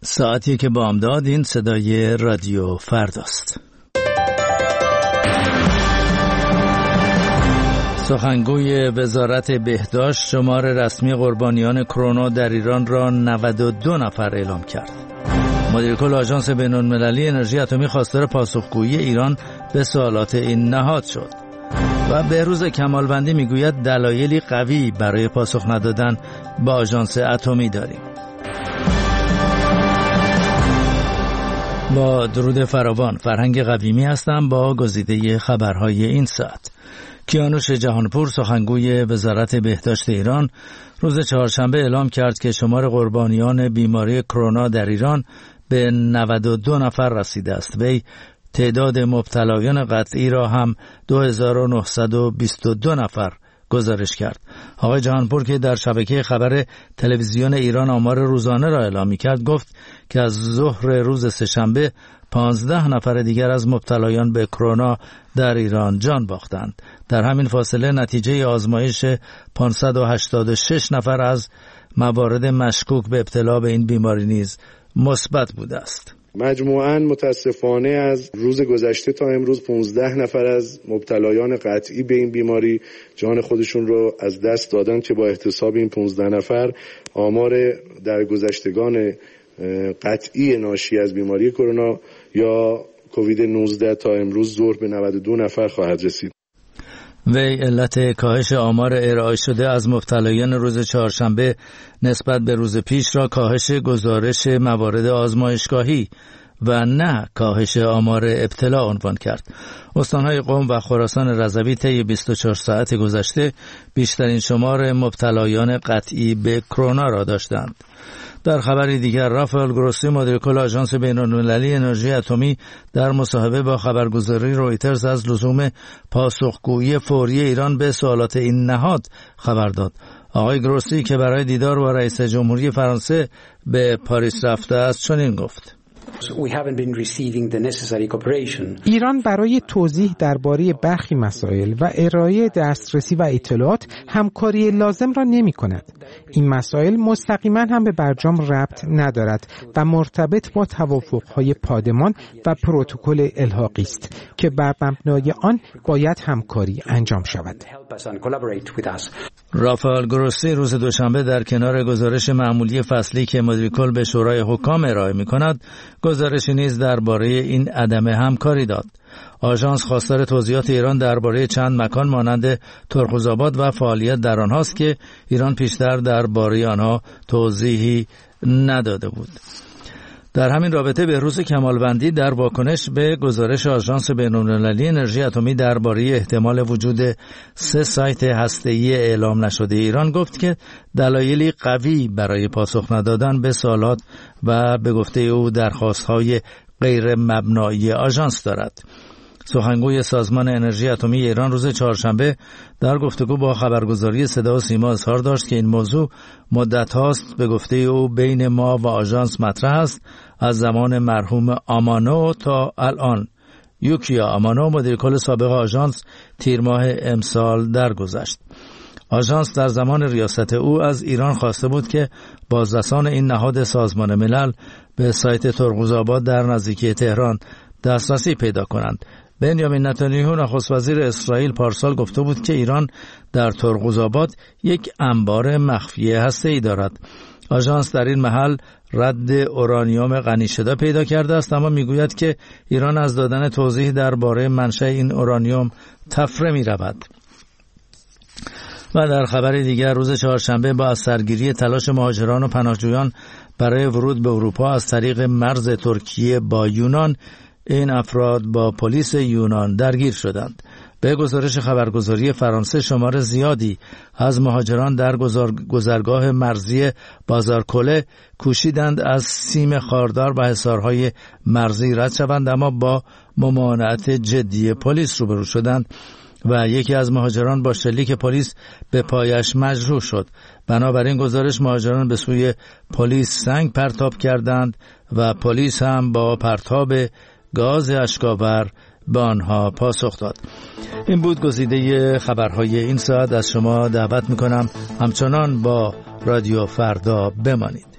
ساعتی که بامداد. این صدای رادیو فرداست. سخنگوی وزارت بهداشت شمار رسمی قربانیان کرونا در ایران را 92 نفر اعلام کرد. مدیر کل آژانس بین‌المللی انرژی اتمی خواستار پاسخگویی ایران به سوالات این نهاد شد. و بهروز کمالوندی میگوید دلایلی قوی برای پاسخ ندادن به آژانس اتمی داریم. با درود فراوان، فرهنگ قویمی هستم با گزیده خبرهای این ساعت. کیانوش جهانپور سخنگوی وزارت بهداشت ایران روز چهارشنبه اعلام کرد که شمار قربانیان بیماری کرونا در ایران به 92 نفر رسیده است. وی تعداد مبتلایان قطعی را هم 2922 نفر گزارش کرد. آقای جهانپور که در شبکه خبر تلویزیون ایران آمار روزانه را اعلام کرد گفت که از ظهر روز سه‌شنبه 15 نفر دیگر از مبتلایان به کرونا در ایران جان باختند. در همین فاصله نتیجه آزمایش 586 نفر از موارد مشکوک به ابتلا به این بیماری نیز مثبت بوده است. مجموعاً متاسفانه از روز گذشته تا امروز 15 نفر از مبتلایان قطعی به این بیماری جان خودشون رو از دست دادن که با احتساب این 15 نفر آمار در گذشتگان قطعی ناشی از بیماری کرونا یا کووید 19 تا امروز ظهر به 92 نفر خواهد رسید. وی علت کاهش آمار ارائه شده از مبتلایان روز چهارشنبه نسبت به روز پیش را کاهش گزارش موارد آزمایشگاهی و نه کاهش آمار ابتلا عنوان کرد. استانهای قم و خراسان رضوی طی 24 ساعت گذشته بیشترین شمار مبتلایان قطعی به کرونا را داشتند. در خبری دیگر رافائل گروسی مدیر کل آژانس بین‌المللی انرژی اتمی در مصاحبه با خبرگزاری رویترز از لزوم پاسخگویی فوری ایران به سوالات این نهاد خبر داد. آقای گروسی که برای دیدار با رئیس جمهوری فرانسه به پاریس رفته است چنین گفت: ایران برای توضیح درباره برخی مسائل و ارائه دسترسی و اطلاعات همکاری لازم را نمی کند. این مسائل مستقیما هم به برجام ربط ندارد و مرتبط با توافقهای پادمان و پروتکل الحاقی است که بر مبنای آن باید همکاری انجام شود. رافائل گروسی روز دوشنبه در کنار گزارش معمولی فصلی که مدیر کل به شورای حکام ارائه می کند گزارشی نیز درباره این عدم همکاری داد. آژانس خواستار توضیحات ایران درباره چند مکان مانند ترخوزآباد و فعالیت در آنهاست که ایران پیشتر درباره آنها توضیحی نداده بود. در همین رابطه بهروز کمالوندی در واکنش به گزارش آژانس بین‌المللی انرژی اتمی درباره احتمال وجود 3 سایت هسته‌ای اعلام نشده ایران گفت که دلایلی قوی برای پاسخ ندادن به سوالات و به گفته او درخواست‌های غیر مبنایی آژانس دارد. سخنگوی سازمان انرژی اتمی ایران روز چهارشنبه در گفتگو با خبرگزاری صدا و سیما اظهار داشت که این موضوع مدت هاست به گفته او بین ما و آژانس مطرح است. از زمان مرحوم آمانو تا الان یوکیا آمانو مدیر کل سابق آژانس تیر ماه امسال درگذشت. آژانس در زمان ریاست او از ایران خواسته بود که بازرسان این نهاد سازمان ملل به سایت ترخوزآباد در نزدیکی تهران دسترسی پیدا کنند. بنیامین نتانیاهو نخست وزیر اسرائیل پارسال گفته بود که ایران در ترخوزآباد یک انبار مخفی هسته‌ای دارد. آژانس در این محل رد اورانیوم غنی شده پیدا کرده است، اما میگوید که ایران از دادن توضیح درباره منشأ این اورانیوم تفره می‌رود. و در خبر دیگر روز چهارشنبه با از سرگیری تلاش مهاجران و پناهجویان برای ورود به اروپا از طریق مرز ترکیه با یونان، این افراد با پلیس یونان درگیر شدند. به گزارش خبرگزاری فرانسه شمار زیادی از مهاجران در گذرگاه مرزی بازارکله کوشیدند از سیم خاردار و حصارهای مرزی رد شوند، اما با ممانعت جدی پلیس روبرو شدند و یکی از مهاجران با شلیک پلیس به پایش مجروح شد. بنابراین گزارش مهاجران به سوی پلیس سنگ پرتاب کردند و پلیس هم با پرتاب گاز اشک‌آور به آنها پاسخ داد. این بود گزیده خبرهای این ساعت. از شما دعوت میکنم همچنان با رادیو فردا بمانید.